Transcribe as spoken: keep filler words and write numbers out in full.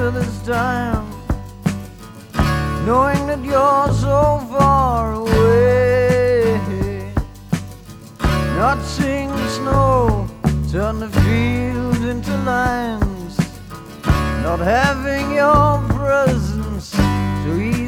after this time, knowing that you're so far away. Not seeing the snow turn the fields into lines, not having your presence to ease